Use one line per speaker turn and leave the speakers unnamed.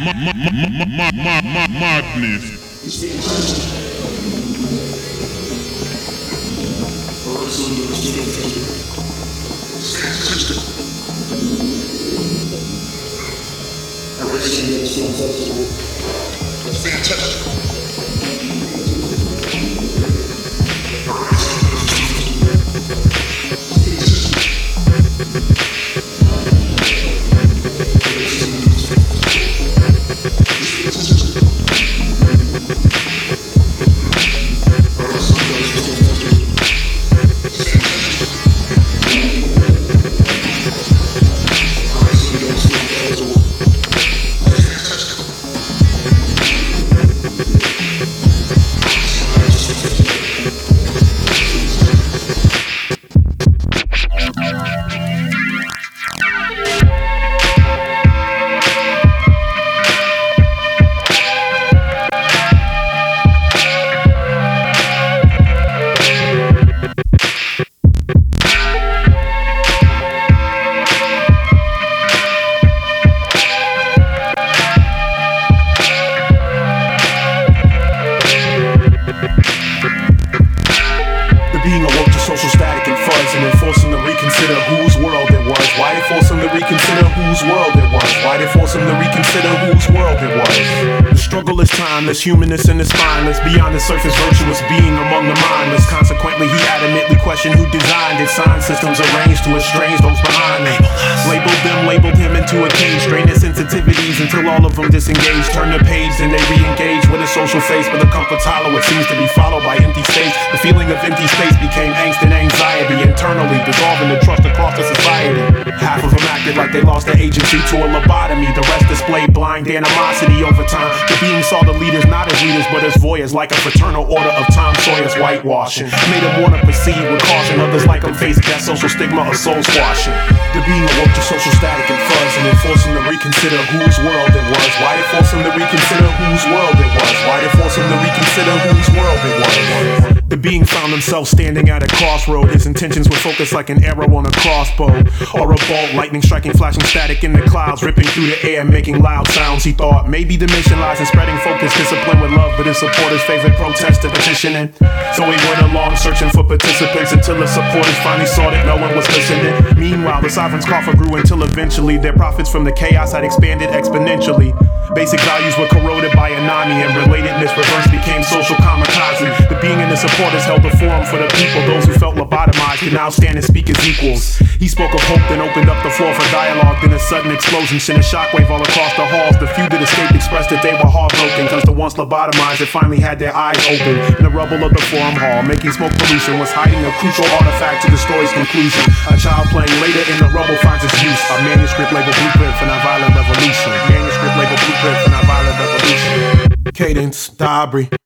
Madness.
Being awoke to social static and fuzz, and then forcing to reconsider whose world it was. Why they force him to reconsider whose world it was? Why they force him to reconsider whose world it was? The struggle is timeless, humanness and is spineless. Beyond the surface, virtuous being among the mindless. Consequently, he adamantly questioned who designed it. Sign systems arranged to estrange those behind me. Labeled him into a cage. Strain his sensitivities until all of them disengage. Turn the page, then they re-engage with a social face. But the comfort's hollow, it seems to be followed by empty space. The feeling of empty space became angst and anxiety, internally dissolving the trust across the society. Half of them acted like they lost their agency to a lobotomy. The rest displayed blind animosity over time. The beings saw the leaders not as leaders but as voyeurs, like a fraternal order of Tom Sawyer's whitewashing. Made them wanna proceed with caution. Others like them face death, social stigma or soul squashing. The being awoke to social static and fuzz, and then forced him to reconsider whose world it was. Why they force him to reconsider whose world it was? Why they force him to reconsider whose world it was? The being found himself standing at a crossroad. His intentions were focused like an arrow on a crossbow, or a bolt, lightning striking, flashing static in the clouds, ripping through the air, making loud sounds. He thought maybe the mission lies in spreading focus, discipline with love, but his supporters favored protest and petitioning. So he went along searching for participants until his supporters finally saw that no one was listening. Meanwhile, the sovereign's coffer grew until eventually their profits from the chaos had expanded exponentially. Basic values were corroded by anami, and relatedness reverse became social kamikaze. The being and the supporters held a forum for the people. Those who felt lobotomized could now stand and speak as equals. He spoke of hope, then opened up the floor for dialogue. Then a sudden explosion sent a shockwave all across the halls. The few that escaped expressed that they were heartbroken, cause the once lobotomized had finally had their eyes open. In the rubble of the forum hall, making smoke pollution was hiding a crucial artifact to the story's conclusion. A child playing later in the rubble finds its use. A manuscript labeled Blueprint for Nonviolent Revolution. Manuscript labeled Blueprint for Nonviolent Revolution. Cadence, Dabri.